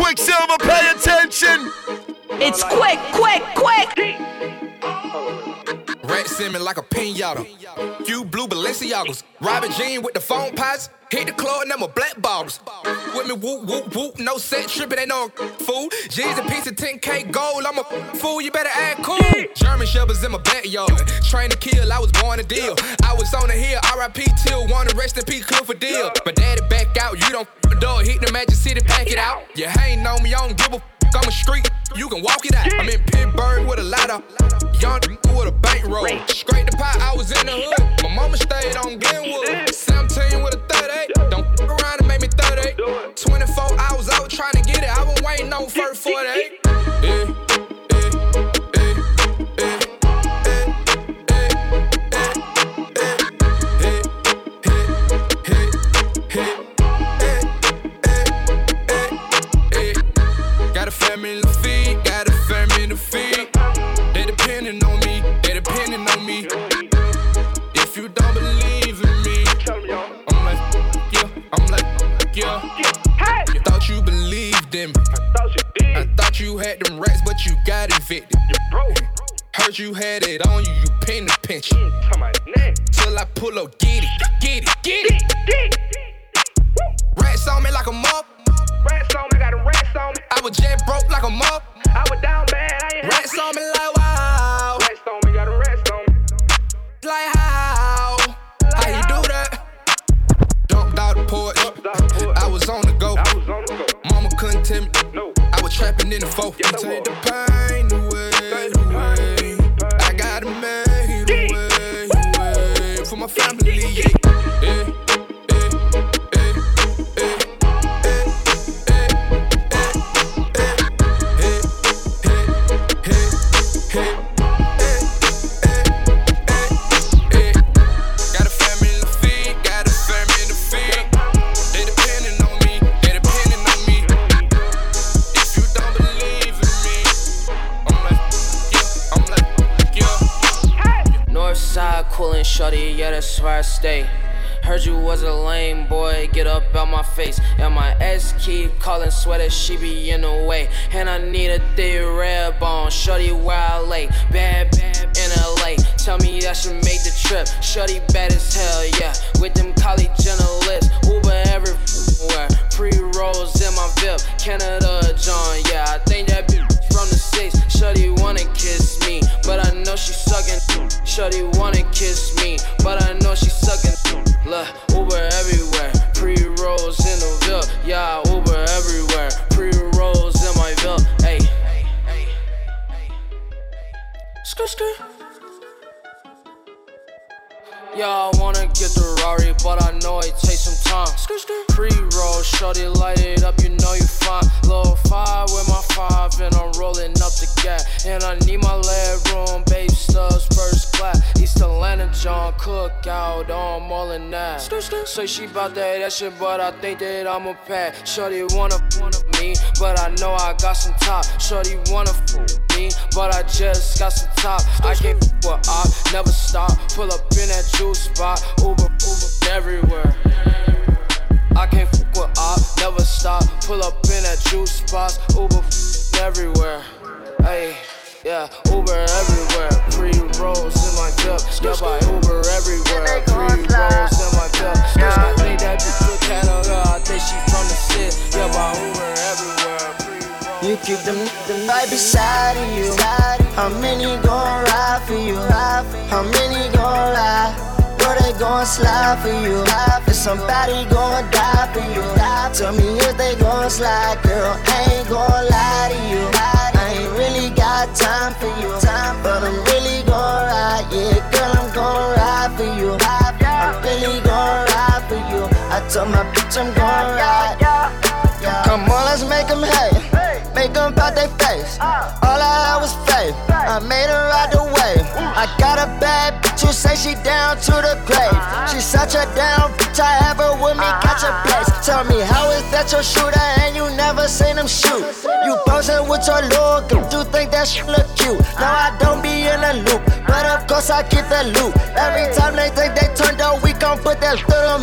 Quicksilver, pay attention. It's quick, quick, quick. Rat simming like a pinata. Few blue Balenciagos. Robin Jean with the phone pots. Hit the club and them a black bottles. With me whoop, whoop, whoop. No set tripping, ain't no fool. G's a piece of 10K gold. I'm a fool, you better act cool. German shepherds in my backyard. Train to kill, I was born to deal. I was on the hill, R.I.P. till wanna rest in peace, Clifford Deal. My daddy back out, you don't the door. Hit the Magic City, pack it out. You hating on me, I don't give a I'm a street, you can walk it out. I'm in Pittsburgh with a lot of young with a bankroll. Scrape the pot, I was in the hood. My mama stayed on Glenwood. 17 with a 38. Don't f around and make me 38. 24 hours, I was trying to get it. I was waiting on first 48. Got a family to feed, got a family to feed. They depending on me, they depending on me. If you don't believe in me, I'm like, yeah. You thought you believed in me. I thought you had them rats, but you got evicted. Heard you had it on you, you paying the pension. Till I pull up, get it. Rats on me like a mop. Rats on me, got a rats on me. I was jet broke like a mop. I was down bad, I ain't rats on me like wow. Rats on me, got a rats on me. Like how you do that? Dumped out the porch. I was on the go. Mama couldn't tell me. No. I was trapping in the folk. Take the pain away. I gotta make it away for my family. Yeah. Coolin' shorty, yeah, that's where I stay. Heard you was a lame boy, get up out my face. And my ex keep calling, swear that she be in the way. And I need a thick red bone, shorty where I lay. Bad in LA, tell me I should make the trip. Shorty bad as hell, yeah, with them college journalists. Uber everywhere, pre-rolls in my VIP. Canada John, yeah, I think that bitch from the 6. Shorty wanna kiss me, but I know she sucking. Shorty wanna kiss me, but I know she sucking. Look, Uber everywhere, pre-rolls in the Ville. Yeah, Uber everywhere, pre-rolls in my Ville. Hey, skirt. Yeah, I wanna get the Rari, but I know it takes some time. Pre-roll, shorty, light it up, you know you fine. Low 5 with my 5, and I'm rolling up the gas. And I need my leg room, babe stubs, first class. East Atlanta, John Cookout, I'm all in that. Say she bout that shit, but I think that I'm a pack. Shorty wanna me, but I know I got some top. Shorty wanna me, but I just got some top. I can't with op, never stop. Pull up in that juice spot, Uber everywhere. I can't with op, never stop. Pull up in that juice spot, Uber everywhere. Hey, yeah, Uber everywhere. Pre-rolls in my cup, yeah, by Uber everywhere. Pre-rolls in my cup, yeah, I think that bitch look at her. I think she from the city, yeah, by Uber everywhere. You keep them right beside of you. How many gon' ride for you? How many gon' lie? Bro, they gon' slide for you. If somebody gon' die for you, tell me if they gon' slide, girl. I ain't gon' lie to you. I ain't really got time for you, but I'm really gon' ride. Yeah, girl, I'm gon' ride for you. I'm really gon' ride for you. I told my bitch I'm gon' ride. Come on, let's make them hate. Make them bout they face. All I had was faith. I made her ride the wave. I got a bad bitch who say she down to the grave. She such a down bitch, I have her with me, catch a place. Tell me, how is that your shooter and you never seen him shoot? You posing with your look, you think that shit look cute. Now I don't be in a loop, but of course I keep the loot. Every time they think they turned up, we gon' put that shit on mute.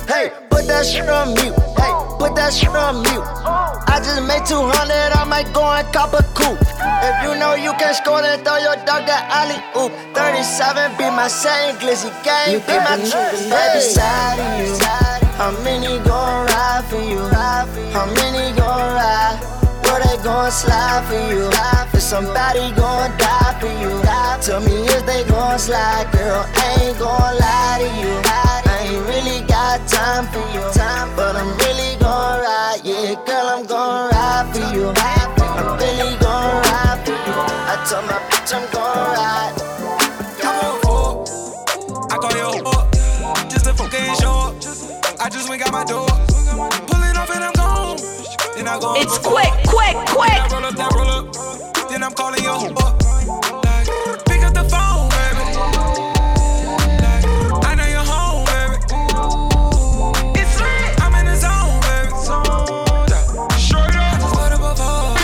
Hey, put that shit on mute. Hey, put that shit on mute. I just made 200, I might go and cop a coupe. If you know you can score, then throw your dog that alley oop. 37 be my Saint Glizzy gang, be my truth. Right beside of you. How many gon' ride for you? How many gon' ride? Where they gon' slide for you? If somebody gon' die for you, tell me if they gon' slide, girl. I ain't gon' lie to you. I ain't really got time for you, but I'm really gon' ride. Yeah, girl, I'm gon' ride for you. I'm really gon' ride for you. I told my bitch I'm gon' ride. I call your up, just a fucking show up. I just went got my door, pulling off and I'm gone. Then I go. It's quick, quick, quick. Then roll up. Then I'm calling your up. Like, pick up the phone, baby. Like, I know you're home, baby. It's lit. I'm in the zone, baby. Straight up. I just put up a phone.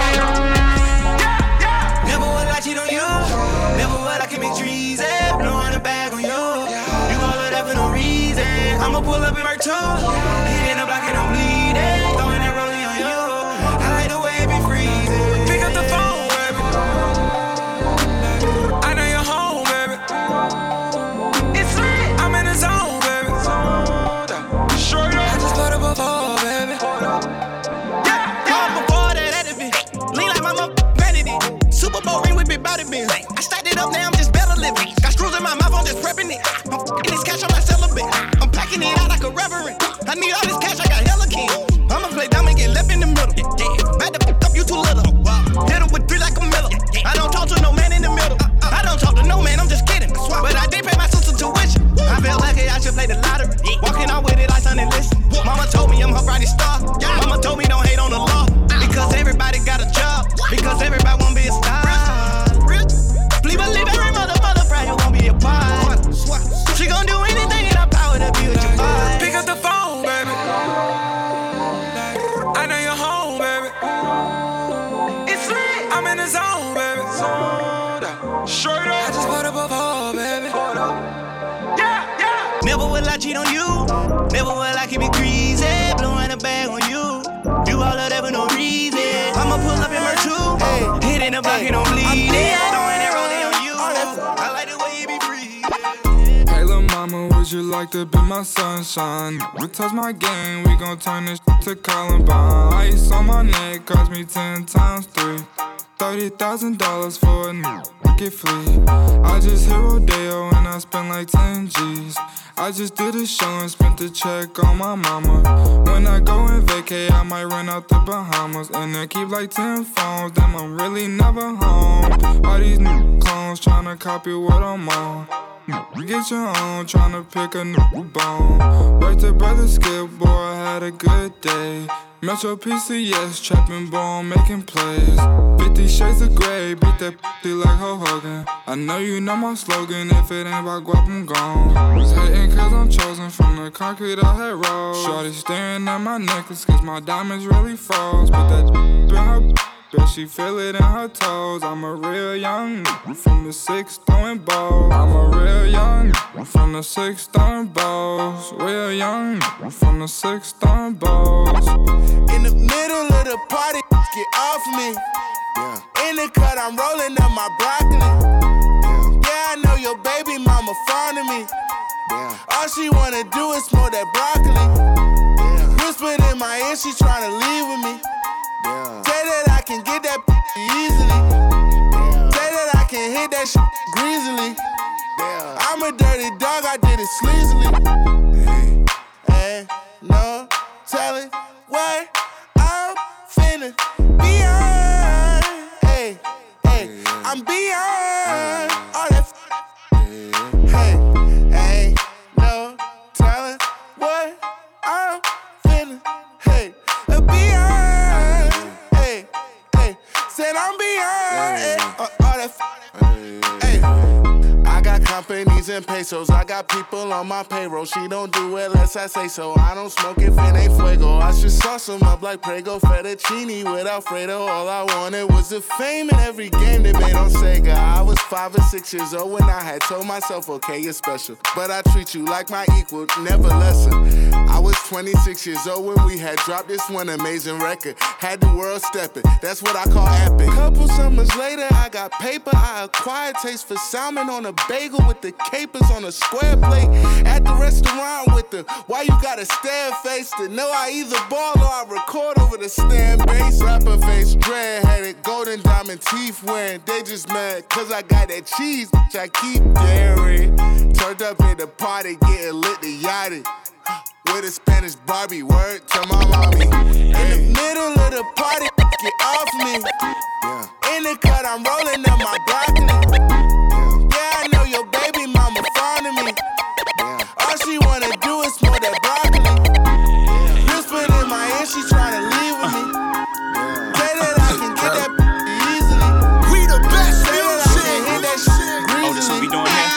Never would I cheat on you. Never would I commit treason. Blowing a bag on you. You all of that for no reason. I'ma pull up in my two. Hitting the block and I'm bleeding. Throwing that rolling on you. I like the way it be freezing. Pick up the phone, baby. I know you're home, baby. It's lit. I'm in the zone, baby. Straight up. I just put up a phone, baby. Come before that at the bitch. Lean like my vanity. Super Bowl ring with big body bins. I stacked it up, now I'm just better living. Got screws in my mouth, I'm just prepping it. I'm f***ing this cash, I'm not celibate. I'm packing it out like a reverend. I need all this cash, I got hella kin. I'ma play dumb and get left in the middle. Back the f*** up, you too little. Hit him with 3 like a Miller. I don't talk to no man in the middle. I don't talk to no man, I'm just kidding. But I did pay my sister tuition. I feel lucky I should play the lottery. Walking out with it like Sunday listen. Mama told me I'm her brightest star. Mama told me don't hate on the law. Because everybody got a job. Because everybody wanna be a star. Please believe every mother friend you gon' be a part. She gon' do anything in her power to be with your vibe. Pick up the phone, baby. I know you're home, baby. It's lit. I'm in the zone, baby. Straight up. I just put up a phone, baby. Never will I cheat on you. Never will I keep it greasy. Blowing a bag on you. Do all of that for no reason. I'ma pull up in my two. Hitting the block and I'm bleeding. Throwing it rolling on you. I like the way you be free. Hey, lil' mama, would you like to be my sunshine? We touch my game, we gon' turn this to Columbine. Ice on my neck cost me 10 times 3. $30,000 for a new get flea. I just hit Rodeo and I spent like 10 G's. I just did a show and spent the check on my mama. When I go and vacay, I might run out the Bahamas. And then keep like 10 phones, damn, I'm really never home. All these new clones tryna copy what I'm on. Get your own, tryna pick a new bone. Right to Brother Skip, boy, I had a good day. Metro PCS, trapping bone, making plays. 50 shades of gray, beat that p***y like Hulk Hogan. I know you know my slogan, if it ain't about guap, I'm gone. Was hating cause I'm chosen from the concrete I had rolled. Shorty staring at my necklace cause my diamonds really froze. But that in her bet she feel it in her toes. I'm a real young from the 6 throwing balls. I'm a real young from the 6 throwing balls. Real young from the 6 throwing balls. In the middle of the party, get off me. In the cut, I'm rolling up my broccoli. Yeah, I know your baby mama fond of me. All she wanna do is smoke that broccoli. Whispered in my ear, she tryna leave with me. Say that I can get that easily. Say that I can hit that shit greasily. I'm a dirty dog, I did it sleazily. Ain't no telling what I'm finna be on. Hey, I'm beyond all that. Hey, ain't no telling what I'm finna. Hey, beyond. Hey, said I'm beyond all that. Hey, I got companies in million pesos. I got people on my payroll. She don't do it unless I say so. I don't smoke if it ain't fuego. I should sauce them up like Prego fettuccine with Alfredo. All I wanted was the fame in every game they made on Sega. I was 5 or 6 years old when I had told myself, okay, you're special, but I treat you like my equal, never lesser. I was 26 years old when we had dropped this one amazing record. Had the world stepping, that's what I call epic. Couple summers later, I got paper. I acquired taste for salmon on a bagel with the capers on a square plate. At the restaurant with the why you gotta stare face to know I either ball or I record over the stand bass. Rapper face, dread-headed, golden diamond teeth wearing. They just mad cause I got that cheese, which I keep daring. Turned up at the party, getting lit to yachty. With a Spanish Barbie, word to my mommy. In the middle of the party, get off me. In the cut, I'm rolling up my broccoli. Yeah, I know your baby mama fond of me. All she wanna do is smoke that broccoli. Whispered in my ear, she tryna leave with me. Say that I can get that easily. We the best music. Oh, this what we doing here?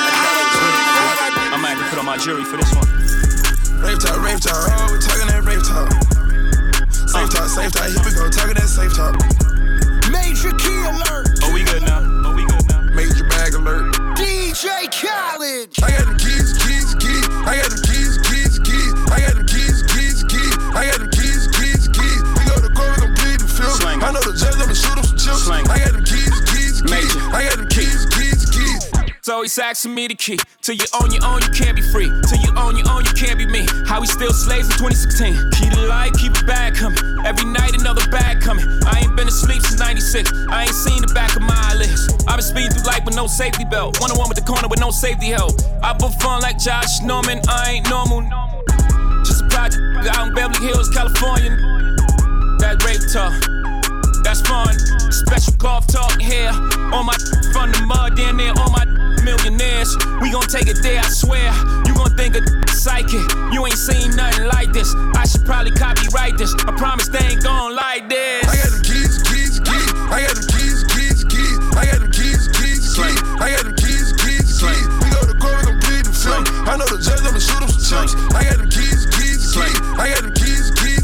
I might have to put on my jury for this one. Rave talk, oh, we talking that rave talk. Safe talk, here we go, talking that safe talk. Major key alert. Oh, we good now. Major bag alert. DJ Khaled. I got them keys. I got them keys. I got them keys. I got them keys. We go to court, we gon' plead the film. I know the judge, I'ma shoot him some chips. I got them keys. Major. I got them keys. So he's asking me the key. Till you own your own, you can't be free. Till you own your own, you can't be me. How we still slaves in 2016. Keep the light, keep the bag coming. Every night another bag coming. I ain't been asleep since 96. I ain't seen the back of my eyelids. I've been speeding through life with no safety belt. One-on-one with the corner with no safety help. I put fun like Josh Norman. I ain't normal. Just a project out in Beverly Hills, California. That rape talk. That's fun. Special golf talk here. On my from the mud, down there, on my millionaires. We gon' take it there, I swear. You gon' think a psychic. You ain't seen nothing like this. I should probably copyright this. I promise they ain't gon' like this. I got them keys. I got them keys. I got them keys. I got them keys. We go to court, we gon' plead the film. I know the judge, I'ma shoot him some chips. I got them keys. I got them keys.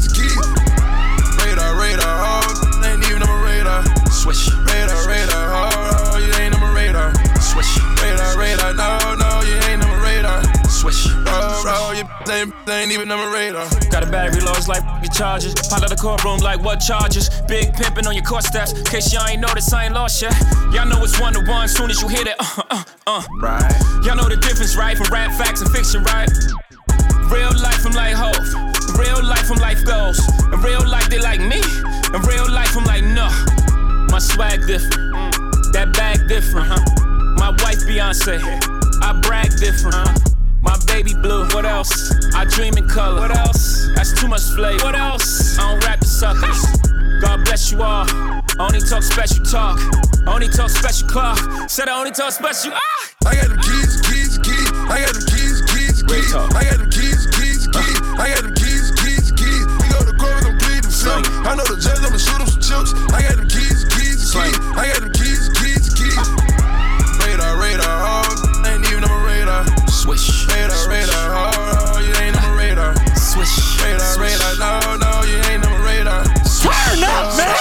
Radar, oh, ain't even on my radar. Swish. Radar, oh, you ain't on my radar. Swish. Radar, no, you ain't on my radar. Swish. Oh, you ain't even on my radar. Got a battery lows like your charges. Pile out the courtroom like what charges? Big pimpin' on your court steps. In case y'all ain't noticed, I ain't lost yet. Y'all know it's 1-to-1 soon as you hear that. Right. Y'all know the difference, right? From rap facts and fiction, right? Real life, I'm like Hov. Real life, I'm like goals. In real life, they like me. In real life, I'm like, no. My swag different. That bag different, My wife, Beyonce. I brag different, My baby blue. What else? I dream in color. What else? That's too much flavor. What else? I don't rap the suckers. God bless you all. Only talk special talk. Only talk special clock. Said I only talk special. I got them keys. I got them keys. I got them keys. I got them keys. We go to court, we gon' plead the film. I know the judge, I'ma shoot him some chips. I got them keys. I got them keys. Radar, oh, ain't even on my radar. Swish. Radar, oh, you ain't on my radar. Swish. Radar, no, you ain't on my radar. Turn up, man.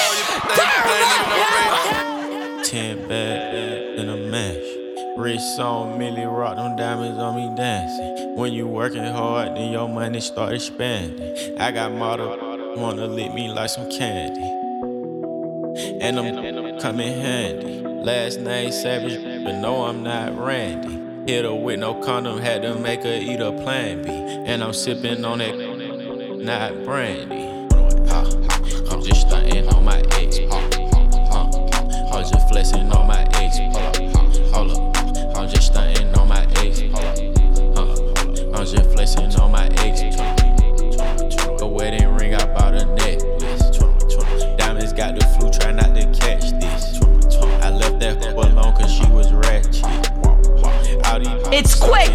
10 bad in a mash. Wrist on Millie Rock, them diamonds on me dancing. When you working hard, then your money start expanding. I got model, wanna lick me like some candy. And I'm coming handy. Last name Savage, but no, I'm not Randy. Hit her with no condom, had to make her eat a Plan B. And I'm sipping on that, not brandy. I'm just stunting on my ex. I'm just flexing on my ex. Hold up. I'm just stunting on my ex. I'm just flexing on my ex. A wedding ring, I bought a necklace. Diamonds got the flu, try not to catch this. I left that alone cause she was ratchet. It's quick.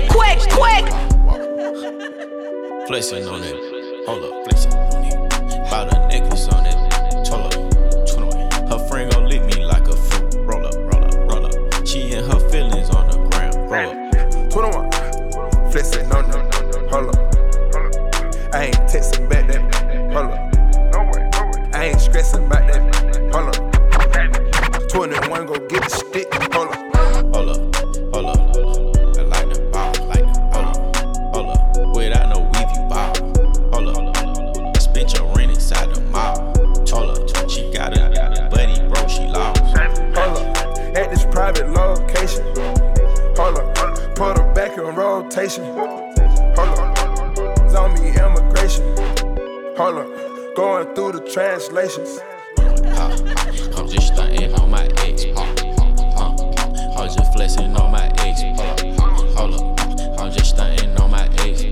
Flexing on it. Hold up, flexing on it. Bought a necklace on it. Hold up. Her friend gon' lick me like a fruit. Roll up. She and her feelings on the ground. Roll up. on. Flexing on them. Hold up. I ain't texting back that. Hold up. I ain't stressing about that. Hold up. 21 go get the stick. Hold up. Hold up. Hold up. I like the ball. Hold up. Without no weave, you ball. Hold up. Spent your rent inside the mall. Hold up. She got a buddy, bro. She lost. Hold up. At this private location. Hold up. Put her back in rotation. Hold up. Zombie immigration. Hold up. Going through the translations. I'm just stunting on my ex. I'm just flexing on my ex. Hold up. I'm just stunting on my ex.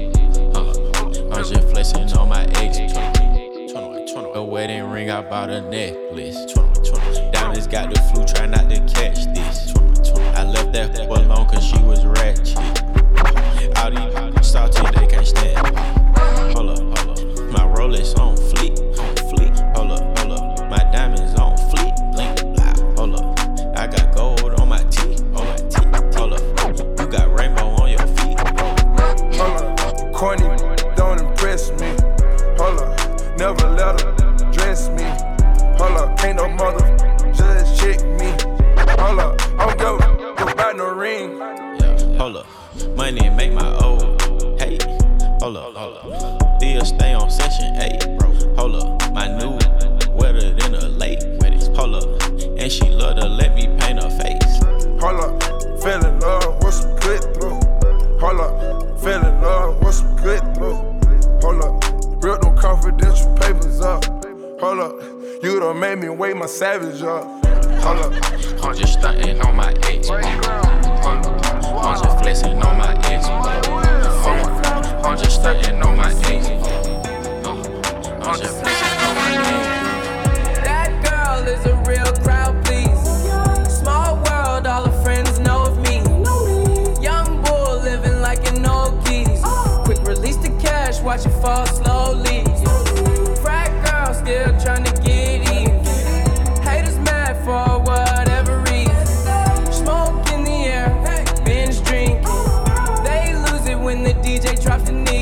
I'm just flexing on my ex. A wedding ring, I bought a necklace. Diamonds got the flu, try not to catch this. I left that alone cause she was ratchet. All these salty, they can't stand. Hold up. My Rolex on fleek. Hold up. My diamonds on fleek. Blink. Hold up. I got gold on my teeth. Hold up. You got rainbow on your feet. Hold up. Corny, don't impress me. Hold up. Never let her dress me. Hold up. Ain't no mother, just check me. Hold up. I'm go buy no ring. Yeah. Hold up. Money make my old. Hey. Hold up. Still stay on session 8, bro. Hold up, my new wetter than a lake. Hold up, and she love to let me paint her face. Hold up, fell in love with some good through. Hold up, fell in love with some good through. Hold up, real them confidential papers up. Hold up, you done made me wake my savage up. Hold up, I'm just stunting on my ex. I'm just flexing on my ex. I'm just stunting on my ex. I'm just flexing on my ex. That girl is a real crowd, please. Small world, all her friends know of me. Young bull living like an old geese. Quick release the cash, watch it fall slowly. Frat girl still trying to get even. Haters mad for whatever reason. Smoke in the air, binge drinking. They lose it when the DJ drops the knee.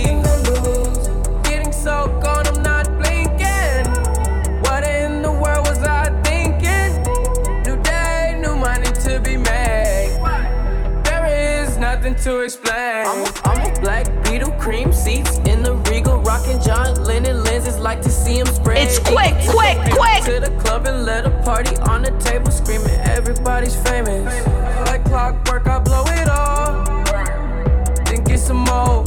Getting so gone, I'm not blinking. What in the world was I thinking? New day, new money to be made. There is nothing to explain. I'm a black Beetle, cream seats in the Regal, rocking John Lennon lenses, like to see him spray. It's quick. To the club and let a party on the table, screaming everybody's famous. Like clockwork, I blow it all, then get some more.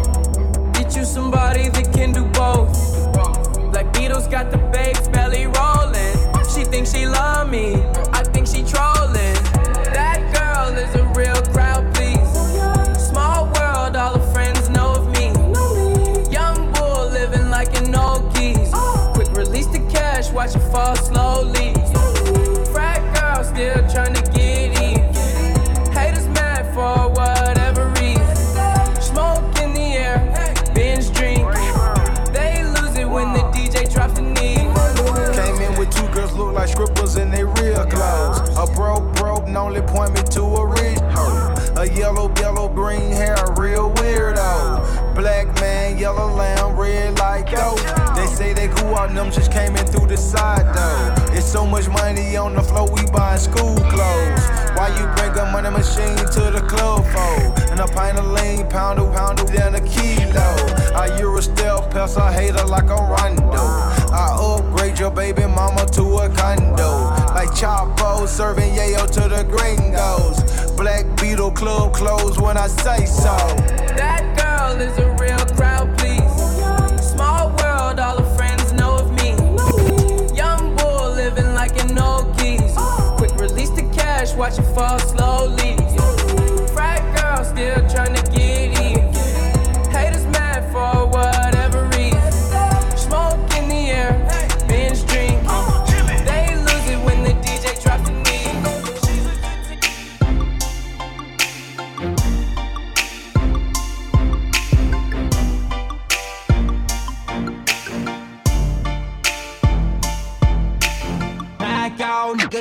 Get you somebody that can do both. Black Beatles got the babes belly rolling. She thinks she love me, I think she trolling. That girl is a real crowd, please. Small world, all her friends know of me. Young bull living like an old geese. Quick release the cash, watch it fall slowly. Frat girl still trying to get in. Haters mad for whatever reason. Smoke in the air, binge drink. They lose it when the DJ drops the knee. Came in with two girls look like scribbles in they real clothes. A broke only point me to a rich hoe. A yellow, green hair, a real weirdo. Black man, yellow lamb, red like gold. They say they grew out, them just came in through the side door. It's so much money on the floor, we buying school clothes. Why you bring a money machine to the club for? And a pint of lean, pound down a kilo. I Eurostyle, pass a hater like a Rondo. I upgrade your baby mama to a condo. Like Chapo, serving yayo to the gringos. Black Beetle club closed when I say so. That girl is a real crowd, please. Small world, all her friends know of me. Young bull living like an old geese. Quick release the cash, watch it fall slowly. Frat girl still trying to get in. Haters mad for whatever reason. Smoke in the air, binge drink. They lose it when the DJ drops the knee.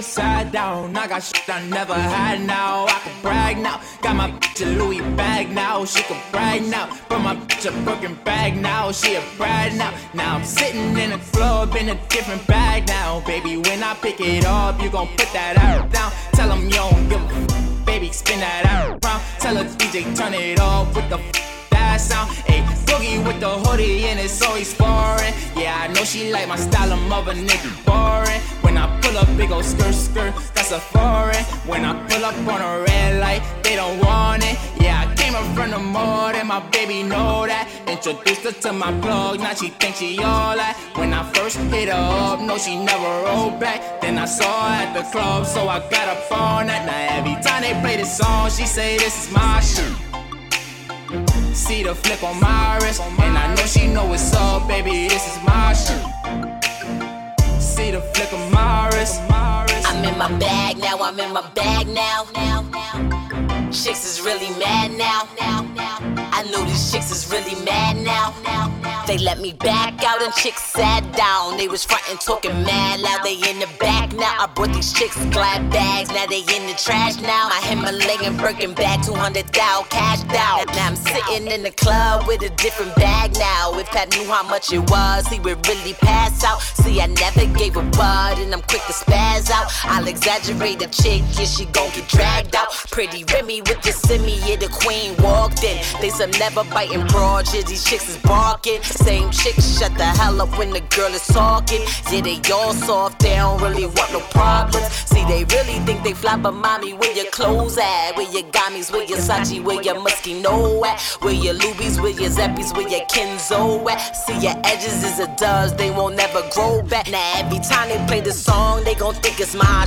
upside down. I got shit I never had now. I can brag now. Got my bitch a Louis bag now. She can brag now. But my bitch a Birkin bag now. She a bride now. Now I'm sitting in a club in a different bag now. Baby, when I pick it up, you gon' put that out down. Tell them you don't give a f. Baby, spin that out round. Tell her DJ turn it up with the that sound. Ayy, boogie with the hoodie and it's always foreign. Yeah, I know she like my style, I'm of a nigga boring. When I pull up, big ol' skirt, that's a foreign. When I pull up on a red light, they don't want it. Yeah, I came up from the mud and my baby know that. Introduced her to my plug, now she thinks she all that. When I first hit her up, no, she never rolled back. Then I saw her at the club, so I got up on that. Now every time they play this song, she say this is my shit. See the flick on my wrist, and I know she know what's up, baby, this is my shit. See the flick on my wrist. I'm in my bag now, I'm in my bag now. Chicks is really mad now. I know these chicks is really mad now. They let me back out and chicks sat down. They was frontin' talking mad loud, they in the back now. I brought these chicks glad bags, now they in the trash now. My Himalayan Birkin bag, 200,000 cashed out. Now I'm sitting in the club with a different bag now. If Pat knew how much it was, he would really pass out. See, I never gave a bud and I'm quick to spaz out. I'll exaggerate the chick, yeah, she gon' get dragged out. Pretty Remy with the semi, yeah, the queen walked in. They some never biting broad, yeah, these chicks is barking. Same chicks shut the hell up when the girl is talking. Yeah, they all soft, they don't really want no problems. See, they really think they fly, but mommy, where your clothes at? Where your gummies, where your Sachi, where your Moschino at? Where your Lubies, where your Zappies, where your Kenzo at? See, your edges is a dust, they won't never grow back. Now every time they play the song, they gon' think it's my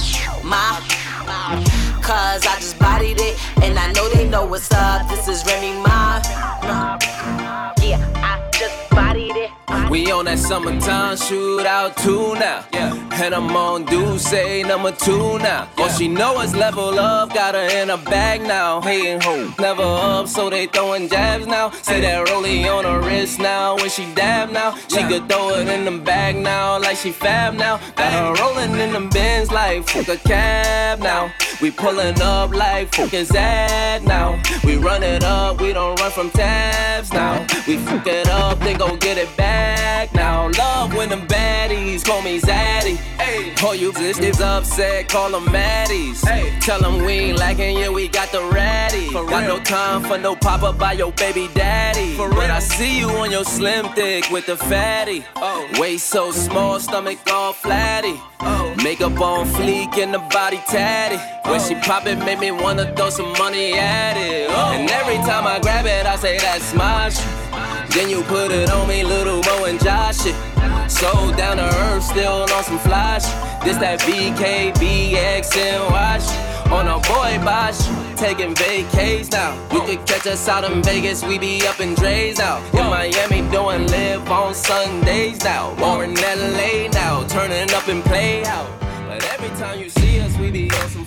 cause I just bodied it, and I know they know what's up. This is Remy Ma. Yeah, I just bodied it. We on that summertime shootout 2 now. Yeah. And I'm on Duce number 2 now. Yeah. All she know is level up, got her in a bag now. Hating ho, never up, so they throwing jabs now. Say that rollie on her wrist now. When she dab now, she could throw it in the bag now, like she fab now. Got her rolling in them bins like fuck a cab now. We pulling up like fuck is that now. We run it up, we don't run from tabs now. We fuck it up, then go get it back now. Love when them baddies call me Zaddy. Hey, all you bitches upset, call them Maddies. Hey, tell them we ain't lacking, yeah, we got the ratty. Got no time for no pop-up by your baby daddy. But I see you on your slim thick with the fatty. Waist so small, stomach all flatty. Makeup on fleek and the body tatty. When she pop it, make me wanna throw some money at it. And every time I grab it, I say that's my shit. Then you put it on me, little Mo and Josh shit. So down to earth, still on some fly shit. This that BKBX and watch on a boy bosh, taking vacays now. You could catch us out in Vegas, we be up in Dre's now. In Miami doing live on Sundays now. Or in LA now, turning up and play out. But every time you see us, we be on some